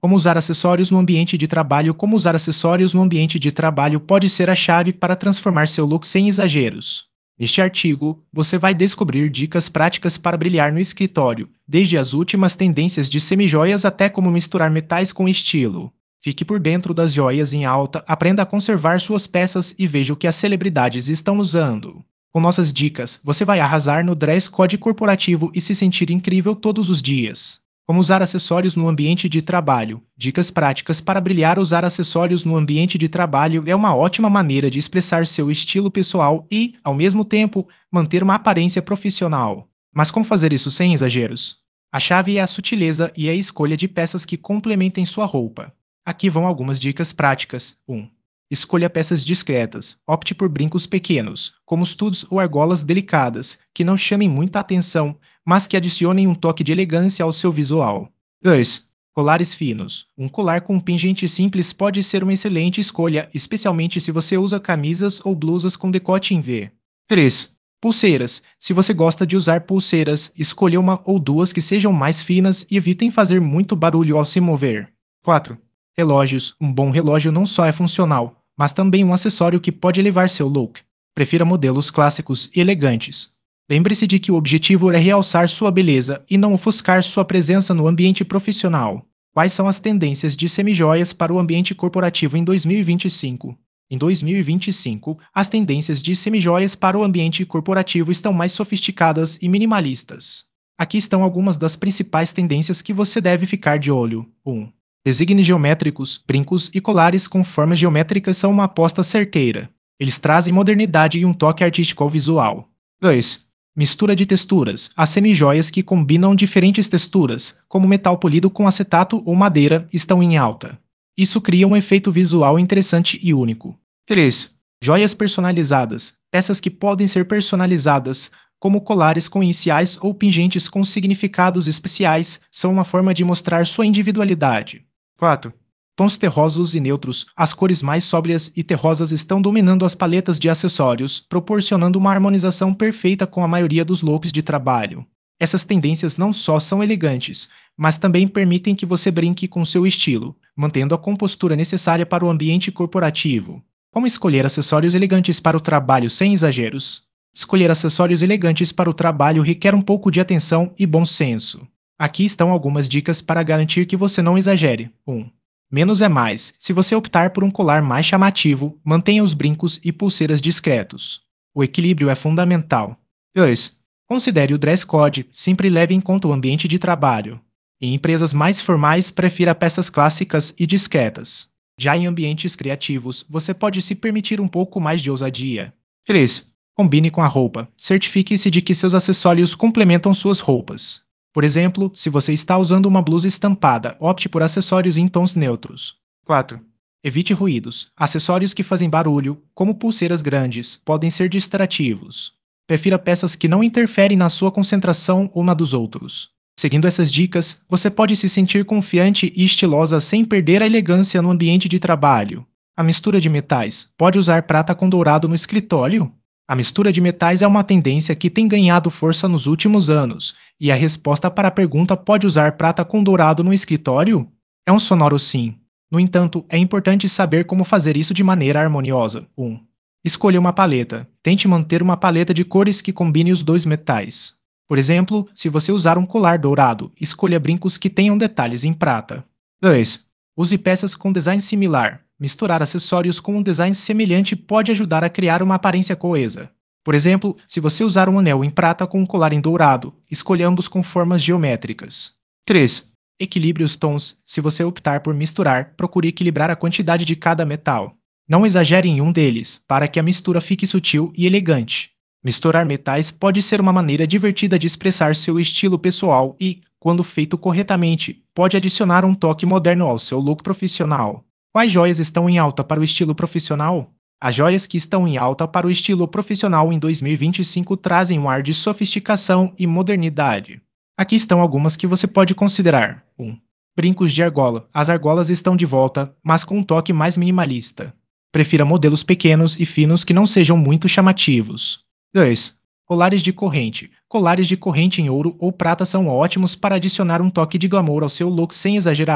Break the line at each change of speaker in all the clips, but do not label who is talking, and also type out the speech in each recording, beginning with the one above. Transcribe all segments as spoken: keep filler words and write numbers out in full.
Como usar acessórios no ambiente de trabalho? Como usar acessórios no ambiente de trabalho pode ser a chave para transformar seu look sem exageros. Neste artigo, você vai descobrir dicas práticas para brilhar no escritório, desde as últimas tendências de semijoias até como misturar metais com estilo. Fique por dentro das joias em alta, aprenda a conservar suas peças e veja o que as celebridades estão usando. Com nossas dicas, você vai arrasar no dress code corporativo e se sentir incrível todos os dias. Como usar acessórios no ambiente de trabalho. Dicas práticas para brilhar. Usar acessórios no ambiente de trabalho é uma ótima maneira de expressar seu estilo pessoal e, ao mesmo tempo, manter uma aparência profissional. Mas como fazer isso sem exageros? A chave é a sutileza e a escolha de peças que complementem sua roupa. Aqui vão algumas dicas práticas. um. Escolha peças discretas. Opte por brincos pequenos, como studs ou argolas delicadas, que não chamem muita atenção, mas que adicionem um toque de elegância ao seu visual. dois. Colares finos. Um colar com um pingente simples pode ser uma excelente escolha, especialmente se você usa camisas ou blusas com decote em V. três. Pulseiras. Se você gosta de usar pulseiras, escolha uma ou duas que sejam mais finas e evitem fazer muito barulho ao se mover. quatro. Relógios. Um bom relógio não só é funcional, mas também um acessório que pode elevar seu look. Prefira modelos clássicos e elegantes. Lembre-se de que o objetivo é realçar sua beleza e não ofuscar sua presença no ambiente profissional. Quais são as tendências de semijoias para o ambiente corporativo em dois mil e vinte e cinco? Em dois mil e vinte e cinco, as tendências de semijoias para o ambiente corporativo estão mais sofisticadas e minimalistas. Aqui estão algumas das principais tendências que você deve ficar de olho. um. Designes geométricos, brincos e colares com formas geométricas são uma aposta certeira. Eles trazem modernidade e um toque artístico ao visual. dois. Mistura de texturas. As semijoias que combinam diferentes texturas, como metal polido com acetato ou madeira, estão em alta. Isso cria um efeito visual interessante e único. três. Joias personalizadas. Peças que podem ser personalizadas, como colares com iniciais ou pingentes com significados especiais, são uma forma de mostrar sua individualidade. quatro. Tons terrosos e neutros. As cores mais sóbrias e terrosas estão dominando as paletas de acessórios, proporcionando uma harmonização perfeita com a maioria dos looks de trabalho. Essas tendências não só são elegantes, mas também permitem que você brinque com seu estilo, mantendo a compostura necessária para o ambiente corporativo. Como escolher acessórios elegantes para o trabalho sem exageros? Escolher acessórios elegantes para o trabalho requer um pouco de atenção e bom senso. Aqui estão algumas dicas para garantir que você não exagere. um. Menos é mais. Se você optar por um colar mais chamativo, mantenha os brincos e pulseiras discretos. O equilíbrio é fundamental. dois. Considere o dress code, sempre leve em conta o ambiente de trabalho. Em empresas mais formais, prefira peças clássicas e discretas. Já em ambientes criativos, você pode se permitir um pouco mais de ousadia. três. Combine com a roupa. Certifique-se de que seus acessórios complementam suas roupas. Por exemplo, se você está usando uma blusa estampada, opte por acessórios em tons neutros. quatro. Evite ruídos. Acessórios que fazem barulho, como pulseiras grandes, podem ser distrativos. Prefira peças que não interferem na sua concentração ou na dos outros. Seguindo essas dicas, você pode se sentir confiante e estilosa sem perder a elegância no ambiente de trabalho. A mistura de metais. Pode usar prata com dourado no escritório? A mistura de metais é uma tendência que tem ganhado força nos últimos anos, e a resposta para a pergunta pode usar prata com dourado no escritório? É um sonoro sim. No entanto, é importante saber como fazer isso de maneira harmoniosa. um. Escolha uma paleta. Tente manter uma paleta de cores que combine os dois metais. Por exemplo, se você usar um colar dourado, escolha brincos que tenham detalhes em prata. dois. Use peças com design similar. Misturar acessórios com um design semelhante pode ajudar a criar uma aparência coesa. Por exemplo, se você usar um anel em prata com um colar em dourado, escolha ambos com formas geométricas. três. Equilibre os tons. Se você optar por misturar, procure equilibrar a quantidade de cada metal. Não exagere em um deles, para que a mistura fique sutil e elegante. Misturar metais pode ser uma maneira divertida de expressar seu estilo pessoal e, quando feito corretamente, pode adicionar um toque moderno ao seu look profissional. Quais joias estão em alta para o estilo profissional? As joias que estão em alta para o estilo profissional em dois mil e vinte e cinco trazem um ar de sofisticação e modernidade. Aqui estão algumas que você pode considerar. um. Brincos de argola. As argolas estão de volta, mas com um toque mais minimalista. Prefira modelos pequenos e finos que não sejam muito chamativos. dois. Colares de corrente. Colares de corrente em ouro ou prata são ótimos para adicionar um toque de glamour ao seu look sem exagerar.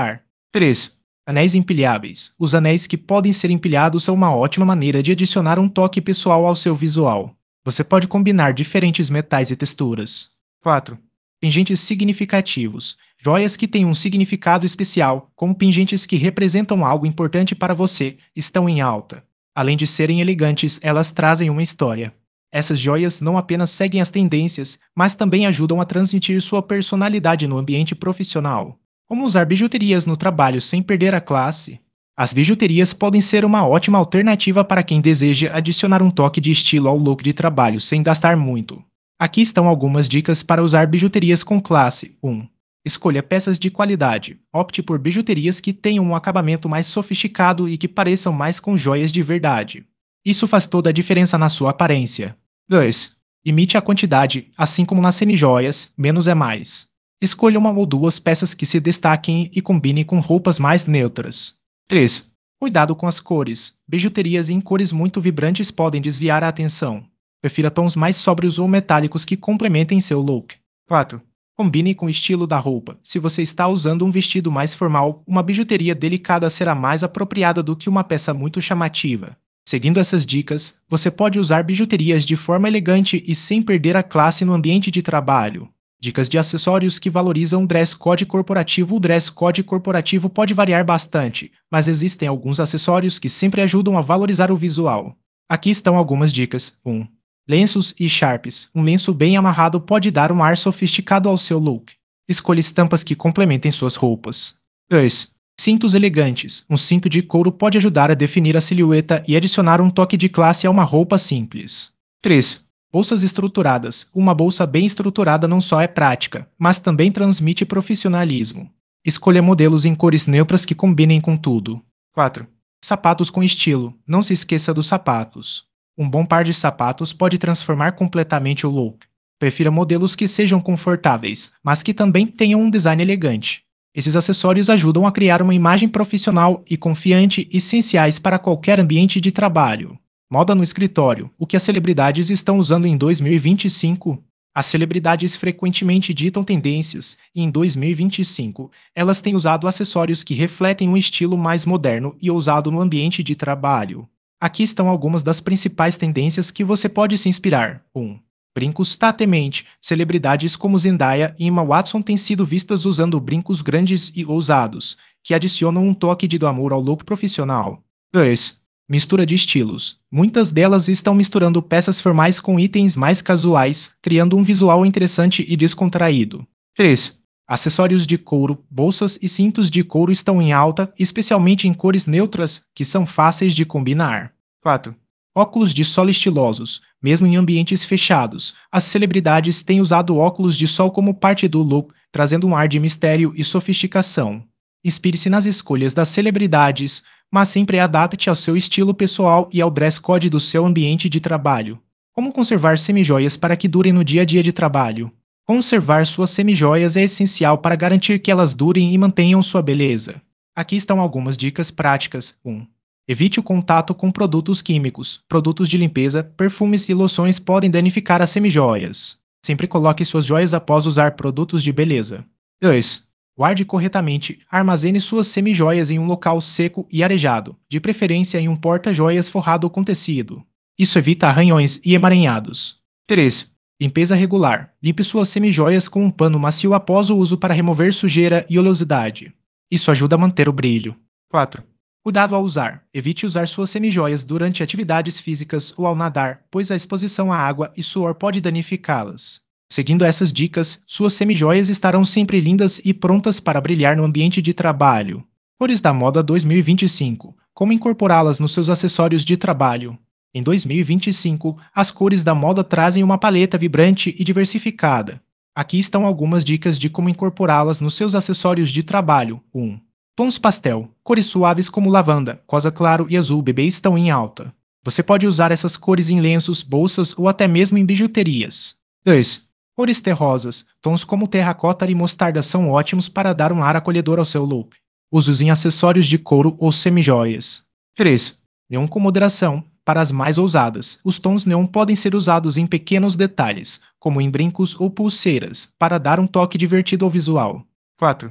três. Anéis empilháveis. Os anéis que podem ser empilhados são uma ótima maneira de adicionar um toque pessoal ao seu visual. Você pode combinar diferentes metais e texturas. quatro. Pingentes significativos. Joias que têm um significado especial, como pingentes que representam algo importante para você, estão em alta. Além de serem elegantes, elas trazem uma história. Essas joias não apenas seguem as tendências, mas também ajudam a transmitir sua personalidade no ambiente profissional. Como usar bijuterias no trabalho sem perder a classe? As bijuterias podem ser uma ótima alternativa para quem deseja adicionar um toque de estilo ao look de trabalho sem gastar muito. Aqui estão algumas dicas para usar bijuterias com classe. um. Escolha peças de qualidade. Opte por bijuterias que tenham um acabamento mais sofisticado e que pareçam mais com joias de verdade. Isso faz toda a diferença na sua aparência. dois. Imite a quantidade, assim como nas semijoias, menos é mais. Escolha uma ou duas peças que se destaquem e combine com roupas mais neutras. três. Cuidado com as cores. Bijuterias em cores muito vibrantes podem desviar a atenção. Prefira tons mais sóbrios ou metálicos que complementem seu look. quatro. Combine com o estilo da roupa. Se você está usando um vestido mais formal, uma bijuteria delicada será mais apropriada do que uma peça muito chamativa. Seguindo essas dicas, você pode usar bijuterias de forma elegante e sem perder a classe no ambiente de trabalho. Dicas de acessórios que valorizam o dress code corporativo. O dress code corporativo pode variar bastante, mas existem alguns acessórios que sempre ajudam a valorizar o visual. Aqui estão algumas dicas. um. Lenços e Sharps. Um lenço bem amarrado pode dar um ar sofisticado ao seu look. Escolha estampas que complementem suas roupas. dois. Cintos elegantes. Um cinto de couro pode ajudar a definir a silhueta e adicionar um toque de classe a uma roupa simples. três. Bolsas estruturadas. Uma bolsa bem estruturada não só é prática, mas também transmite profissionalismo. Escolha modelos em cores neutras que combinem com tudo. quatro. Sapatos com estilo. Não se esqueça dos sapatos. Um bom par de sapatos pode transformar completamente o look. Prefira modelos que sejam confortáveis, mas que também tenham um design elegante. Esses acessórios ajudam a criar uma imagem profissional e confiante, essenciais para qualquer ambiente de trabalho. Moda no escritório. O que as celebridades estão usando em dois mil e vinte e cinco? As celebridades frequentemente ditam tendências, e em dois mil e vinte e cinco, elas têm usado acessórios que refletem um estilo mais moderno e ousado no ambiente de trabalho. Aqui estão algumas das principais tendências que você pode se inspirar. um. Brincos tatemente. Celebridades como Zendaya e Emma Watson têm sido vistas usando brincos grandes e ousados, que adicionam um toque de glamour ao look profissional. dois. Mistura de estilos. Muitas delas estão misturando peças formais com itens mais casuais, criando um visual interessante e descontraído. três. Acessórios de couro. Bolsas e cintos de couro estão em alta, especialmente em cores neutras, que são fáceis de combinar. quatro. Óculos de sol estilosos. Mesmo em ambientes fechados, as celebridades têm usado óculos de sol como parte do look, trazendo um ar de mistério e sofisticação. Inspire-se nas escolhas das celebridades, mas sempre adapte ao seu estilo pessoal e ao dress code do seu ambiente de trabalho. Como conservar semijoias para que durem no dia a dia de trabalho? Conservar suas semijoias é essencial para garantir que elas durem e mantenham sua beleza. Aqui estão algumas dicas práticas. um. Evite o contato com produtos químicos. Produtos de limpeza, perfumes e loções podem danificar as semijoias. Sempre coloque suas joias após usar produtos de beleza. dois. Guarde corretamente. Armazene suas semijoias em um local seco e arejado, de preferência em um porta-joias forrado com tecido. Isso evita arranhões e emaranhados. três. Limpeza regular. Limpe suas semijoias com um pano macio após o uso para remover sujeira e oleosidade. Isso ajuda a manter o brilho. quatro. Cuidado ao usar. Evite usar suas semijoias durante atividades físicas ou ao nadar, pois a exposição à água e suor pode danificá-las. Seguindo essas dicas, suas semijoias estarão sempre lindas e prontas para brilhar no ambiente de trabalho. Cores da moda dois mil e vinte e cinco. Como incorporá-las nos seus acessórios de trabalho? Em dois mil e vinte e cinco, as cores da moda trazem uma paleta vibrante e diversificada. Aqui estão algumas dicas de como incorporá-las nos seus acessórios de trabalho. um. Tons pastel. Cores suaves como lavanda, rosa claro e azul bebê estão em alta. Você pode usar essas cores em lenços, bolsas ou até mesmo em bijuterias. dois. Cores terrosas. Tons como terracota e mostarda são ótimos para dar um ar acolhedor ao seu look. Use-os em acessórios de couro ou semijoias. três. Neon com moderação. Para as mais ousadas, os tons neon podem ser usados em pequenos detalhes, como em brincos ou pulseiras, para dar um toque divertido ao visual. quatro.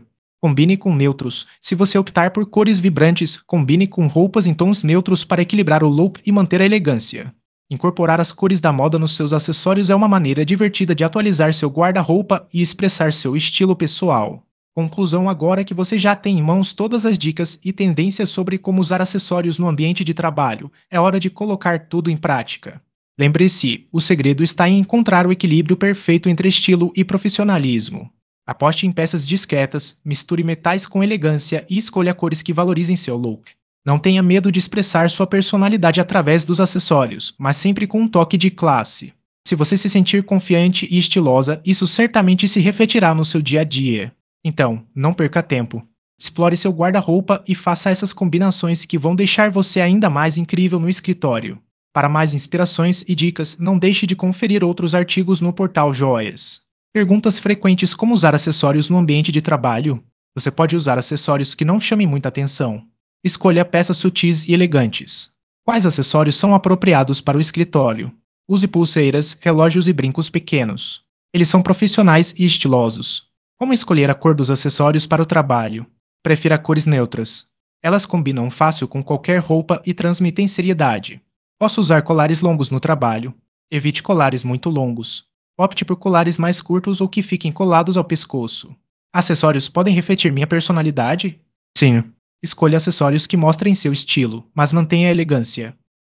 Combine com neutros. Se você optar por cores vibrantes, combine com roupas em tons neutros para equilibrar o look e manter a elegância. Incorporar as cores da moda nos seus acessórios é uma maneira divertida de atualizar seu guarda-roupa e expressar seu estilo pessoal. Conclusão agora é que você já tem em mãos todas as dicas e tendências sobre como usar acessórios no ambiente de trabalho. É hora de colocar tudo em prática. Lembre-se, o segredo está em encontrar o equilíbrio perfeito entre estilo e profissionalismo. Aposte em peças discretas, misture metais com elegância e escolha cores que valorizem seu look. Não tenha medo de expressar sua personalidade através dos acessórios, mas sempre com um toque de classe. Se você se sentir confiante e estilosa, isso certamente se refletirá no seu dia a dia. Então, não perca tempo. Explore seu guarda-roupa e faça essas combinações que vão deixar você ainda mais incrível no escritório. Para mais inspirações e dicas, não deixe de conferir outros artigos no portal Joias. Perguntas frequentes: como usar acessórios no ambiente de trabalho? Você pode usar acessórios que não chamem muita atenção. Escolha peças sutis e elegantes. Quais acessórios são apropriados para o escritório? Use pulseiras, relógios e brincos pequenos. Eles são profissionais e estilosos. Como escolher a cor dos acessórios para o trabalho? Prefira cores neutras. Elas combinam fácil com qualquer roupa e transmitem seriedade. Posso usar colares longos no trabalho. Evite colares muito longos. Opte por colares mais curtos ou que fiquem colados ao pescoço. Acessórios podem refletir minha personalidade? Sim. Escolha acessórios que mostrem seu estilo, mas mantenha a elegância.